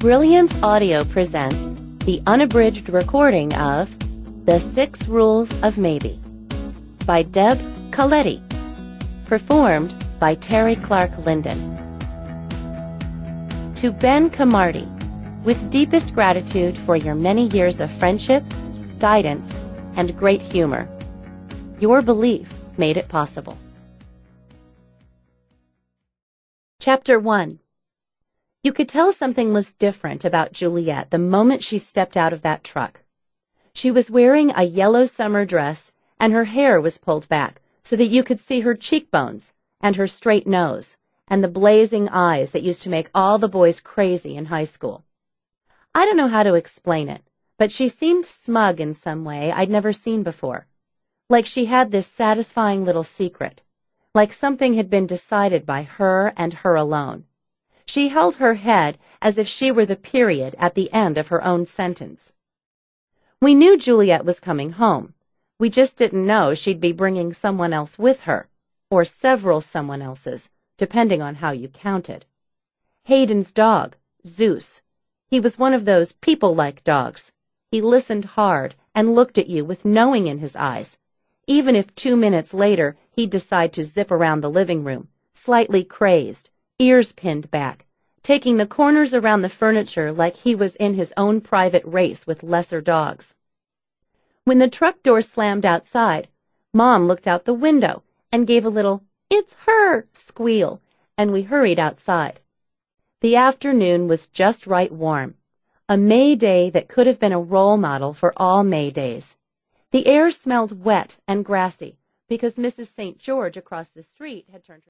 Brilliance Audio presents the unabridged recording of The 6 Rules of Maybe by Deb Coletti, performed by Terry Clark Linden. To Ben Camardi, with deepest gratitude for your many years of friendship, guidance, and great humor. Your belief made it possible. Chapter 1. You could tell something was different about Juliet the moment she stepped out of that truck. She was wearing a yellow summer dress, and her hair was pulled back so that you could see her cheekbones and her straight nose and the blazing eyes that used to make all the boys crazy in high school. I don't know how to explain it, but she seemed smug in some way I'd never seen before, like she had this satisfying little secret, like something had been decided by her and her alone. She held her head as if she were the period at the end of her own sentence. We knew Juliet was coming home. We just didn't know she'd be bringing someone else with her, or several someone else's, depending on how you counted. Hayden's dog, Zeus. He was one of those people-like dogs. He listened hard and looked at you with knowing in his eyes, even if 2 minutes later he'd decide to zip around the living room, slightly crazed, ears pinned back, taking the corners around the furniture like he was in his own private race with lesser dogs. When the truck door slammed outside, Mom looked out the window and gave a little, "It's her," squeal, and we hurried outside. The afternoon was just right warm, a May day that could have been a role model for all May days. The air smelled wet and grassy because Mrs. St. George across the street had turned her